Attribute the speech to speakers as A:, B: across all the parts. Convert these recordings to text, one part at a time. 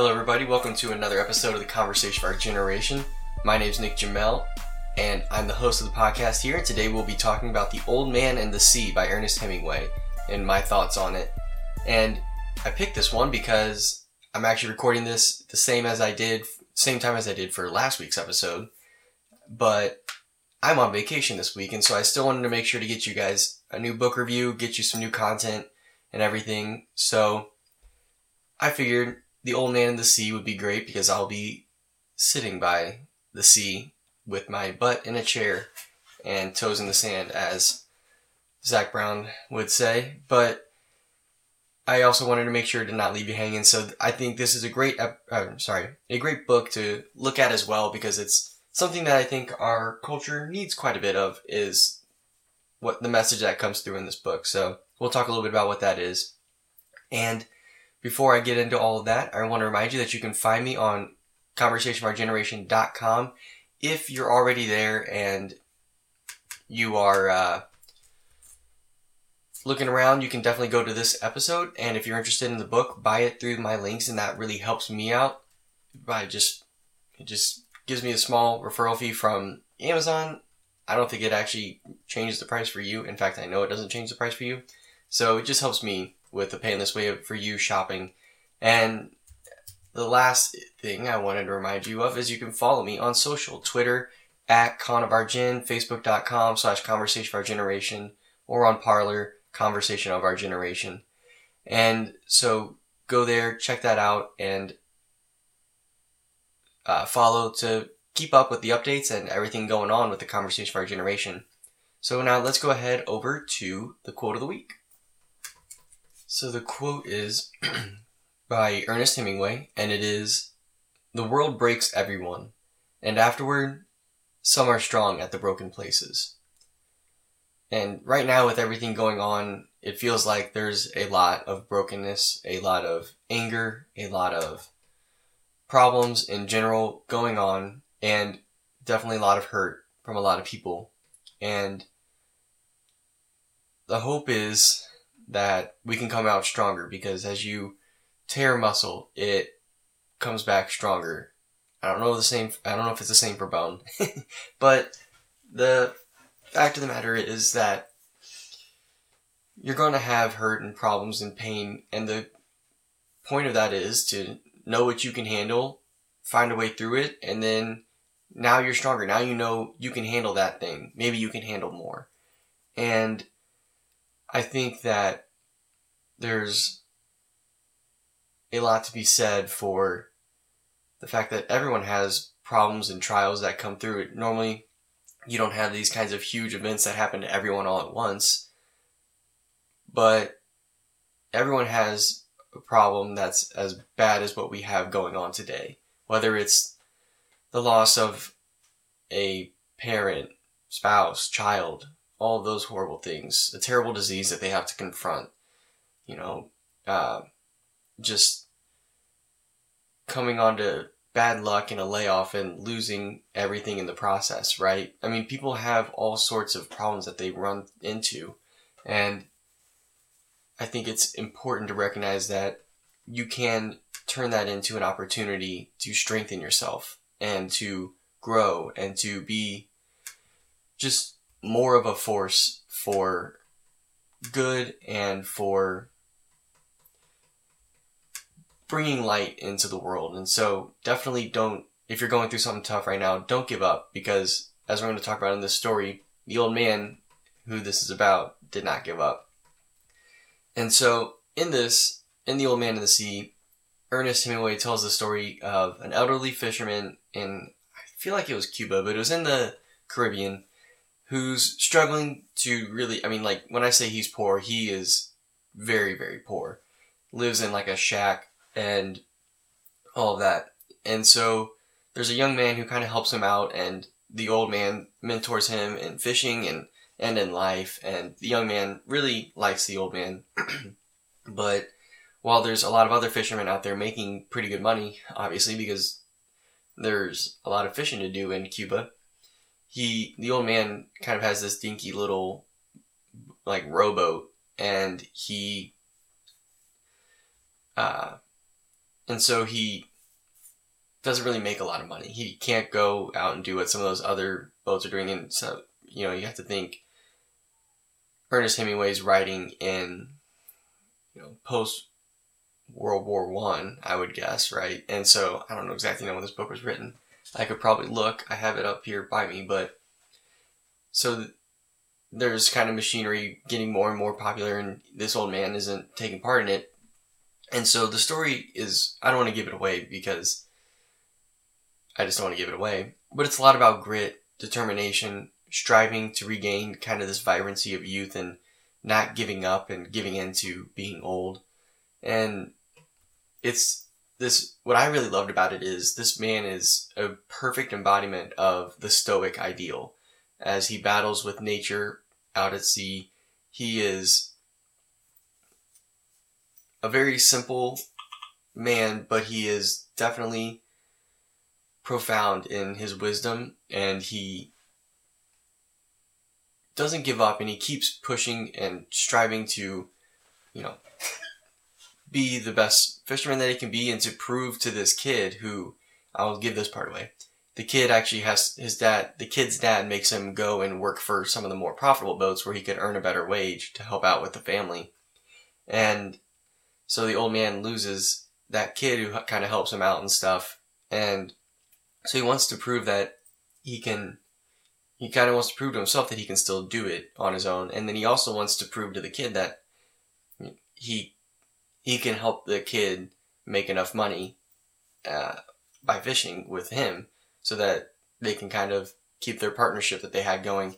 A: Hello everybody, welcome to another episode of the Conversation of Our Generation. My name's Nick Jamel, and I'm the host of the podcast here. Today we'll be talking about The Old Man and the Sea by Ernest Hemingway, and my thoughts on it. And I picked this one because I'm actually recording this the same time as I did for last week's episode, but I'm on vacation this week, and so I still wanted to make sure to get you guys a new book review, get you some new content and everything. So I figured The Old Man and the Sea would be great because I'll be sitting by the sea with my butt in a chair and toes in the sand, as Zach Brown would say. But I also wanted to make sure to not leave you hanging. So I think this is a great book to look at as well, because it's something that I think our culture needs quite a bit of, is what the message that comes through in this book. So we'll talk a little bit about what that is. And before I get into all of that, I want to remind you that you can find me on conversationofourgeneration.com. If you're already there and you are looking around, you can definitely go to this episode. And if you're interested in the book, buy it through my links, and that really helps me out. It just gives me a small referral fee from Amazon. I don't think it actually changes the price for you. In fact, I know it doesn't change the price for you. So it just helps me with the painless way for you shopping. And the last thing I wanted to remind you of is you can follow me on social. Twitter @ConOfOurGen, Facebook.com/ConversationOfOurGeneration, or on Parler, Conversation of Our Generation. And so go there, check that out, and follow to keep up with the updates and everything going on with the Conversation of Our Generation. So now let's go ahead over to the quote of the week. So the quote is by Ernest Hemingway, and it is, "The world breaks everyone, and afterward, some are strong at the broken places." And right now, with everything going on, it feels like there's a lot of brokenness, a lot of anger, a lot of problems in general going on, and definitely a lot of hurt from a lot of people. And the hope is that we can come out stronger, because as you tear muscle, it comes back stronger. I don't know if it's the same for bone, but the fact of the matter is that you're going to have hurt and problems and pain, and the point of that is to know what you can handle, find a way through it, and then now you're stronger. Now you know you can handle that thing. Maybe you can handle more. And I think that there's a lot to be said for the fact that everyone has problems and trials that come through it. Normally, you don't have these kinds of huge events that happen to everyone all at once, but everyone has a problem that's as bad as what we have going on today. Whether it's the loss of a parent, spouse, child, all of those horrible things, a terrible disease that they have to confront, just coming onto bad luck and a layoff and losing everything in the process, right? I mean, people have all sorts of problems that they run into, and I think it's important to recognize that you can turn that into an opportunity to strengthen yourself and to grow and to be just more of a force for good and for bringing light into the world. And so definitely if you're going through something tough right now, don't give up, because as we're going to talk about in this story, the old man who this is about did not give up. And so in The Old Man and the Sea, Ernest Hemingway tells the story of an elderly fisherman in, I feel like it was Cuba, but it was in the Caribbean, who's struggling to really, when I say he's poor, he is very, very poor. Lives in like a shack and all of that. And so there's a young man who kind of helps him out, and the old man mentors him in fishing and in life. And the young man really likes the old man. But while there's a lot of other fishermen out there making pretty good money, obviously, because there's a lot of fishing to do in Cuba, the old man kind of has this dinky little rowboat, and so he doesn't really make a lot of money. He can't go out and do what some of those other boats are doing. And so, you know, you have to think Ernest Hemingway's writing in, you know, post World War I would guess, right? And so I don't know exactly when this book was written. I could probably look. I have it up here by me, but so there's kind of machinery getting more and more popular, and this old man isn't taking part in it. And so the story is, I don't want to give it away because I just don't want to give it away, but it's a lot about grit, determination, striving to regain kind of this vibrancy of youth and not giving up and giving in to being old. And it's this, what I really loved about it is this man is a perfect embodiment of the Stoic ideal. As he battles with nature out at sea, he is a very simple man, but he is definitely profound in his wisdom, and he doesn't give up, and he keeps pushing and striving to, you know, be the best fisherman that he can be, and to prove to this kid who, I'll give this part away, the kid actually has the kid's dad makes him go and work for some of the more profitable boats where he could earn a better wage to help out with the family. And so the old man loses that kid who kind of helps him out and stuff. And so he wants to prove that he kind of wants to prove to himself that he can still do it on his own. And then he also wants to prove to the kid that he can help the kid make enough money by fishing with him, so that they can kind of keep their partnership that they had going.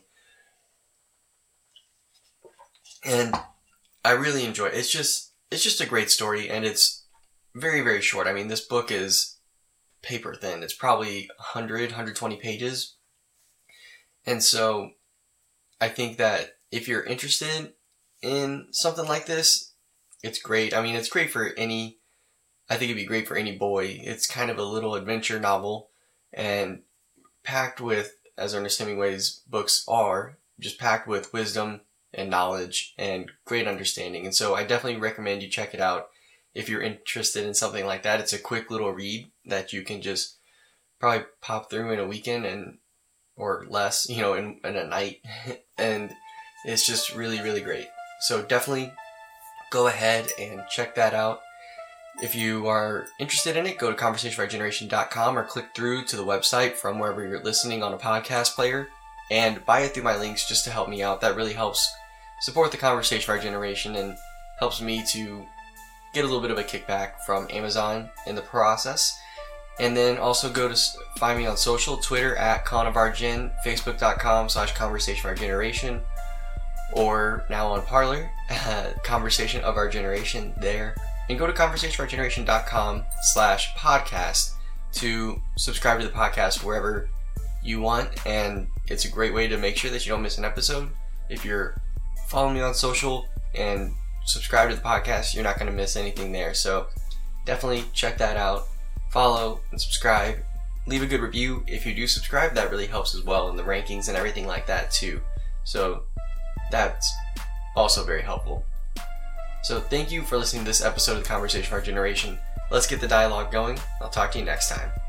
A: And I really enjoy it. It's just a great story, and it's very, very short. I mean, this book is paper thin. It's probably 120 pages. And so I think that if you're interested in something like this, it's great. I mean, it's great for I think it'd be great for any boy. It's kind of a little adventure novel, and packed with, as Ernest Hemingway's books are, just packed with wisdom and knowledge and great understanding. And so I definitely recommend you check it out if you're interested in something like that. It's a quick little read that you can just probably pop through in a weekend or less, you know, in a night. And it's just really, really great. So definitely go ahead and check that out. If you are interested in it, go to conversationfourgeneration.com or click through to the website from wherever you're listening on a podcast player and buy it through my links just to help me out. That really helps support the Conversation of Our Generation and helps me to get a little bit of a kickback from Amazon in the process. And then also go to find me on social, Twitter at ConOfOurGen, Facebook.com/ConversationOfOurGeneration, or now on Parler, Conversation of Our Generation there. And go to conversationfourgeneration.com/podcast to subscribe to the podcast wherever you want. And it's a great way to make sure that you don't miss an episode. If you're following me on social and subscribe to the podcast, you're not going to miss anything there. So definitely check that out. Follow and subscribe. Leave a good review. If you do subscribe, that really helps as well in the rankings and everything like that too. So that's also very helpful. So thank you for listening to this episode of the Conversation of Our Generation. Let's get the dialogue going. I'll talk to you next time.